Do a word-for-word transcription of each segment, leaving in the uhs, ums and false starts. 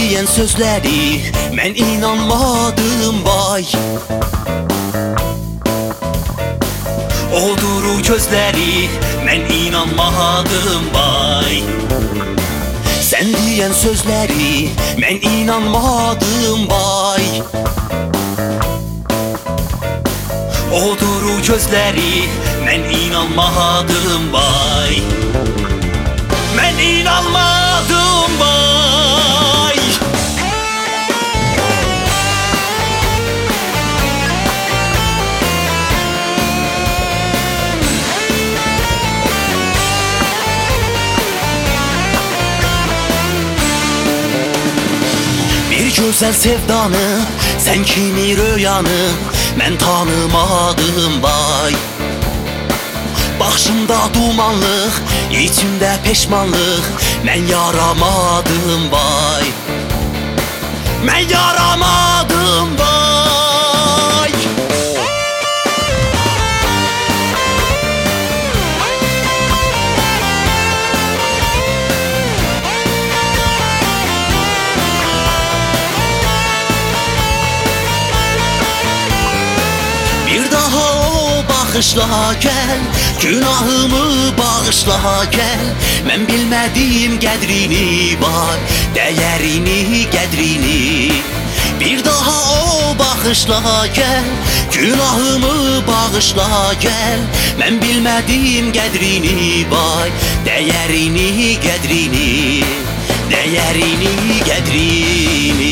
deyən sözləri mən inanmadım vay. Odur gözləri mən inanmadım vay. Sən deyən sözləri mən inanmadım vay. Odur gözləri mən inanmadım vay. Mən inanmadım vay. Bir gözəl sevdanı, sən kimi röyanı mən tanımadım vay. Başımda dumanlıq, içimdə peşmanlıq, mən yaramadım vay. Mən yaramadım vay. Bir daha o baxışla gəl, günahımı bağışla gəl. Mən bilmədim qədrini var, dəyərini, qədrini. Bir daha o baxışla gəl, günahımı bağışla gəl. Mən bilmədim qədrini var, dəyərini, qədrini. Dəyərini, qədrini.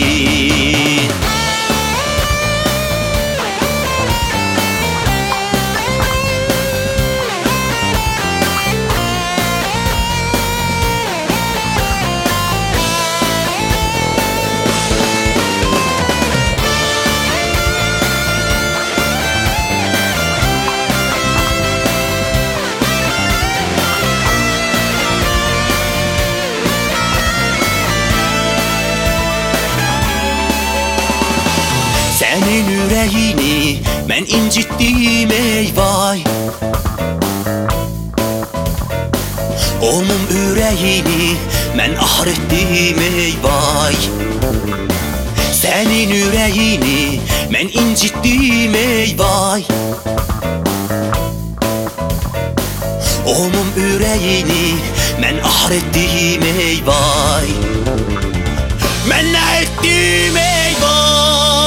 Sənin ürəyini mən incitdim ey vay. Onun ürəyini mən ahr etdim ey vay. Sənin ürəyini mən incitdim ey vay. Onun ürəyini mən ahr etdim ey vay. Mən nə etdim ey vay.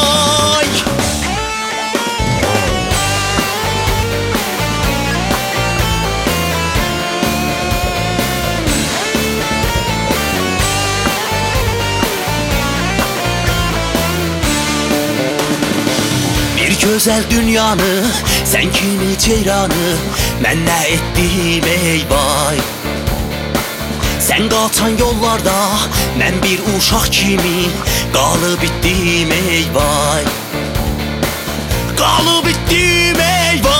Gözəl dünyanı, sən kimi ceyranı mən nə etdim ey vay. Sən qaçan yollarda mən bir uşaq kimi qalıb itdim ey vay. Qalıb itdim ey vay.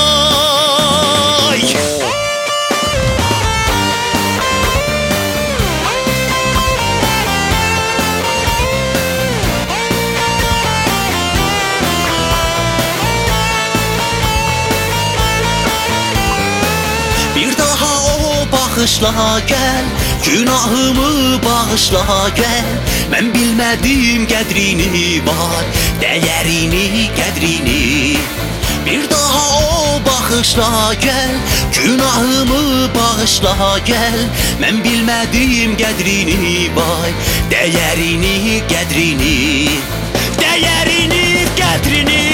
Bir daha o baxışla gəl, günahımı bağışla gəl. Mən bilmədim qədrini var, dəyərini, qədrini. Bir daha o baxışla gəl, günahımı bağışla gəl. Mən bilmədim qədrini var, dəyərini, qədrini. Dəyərini, qədrini.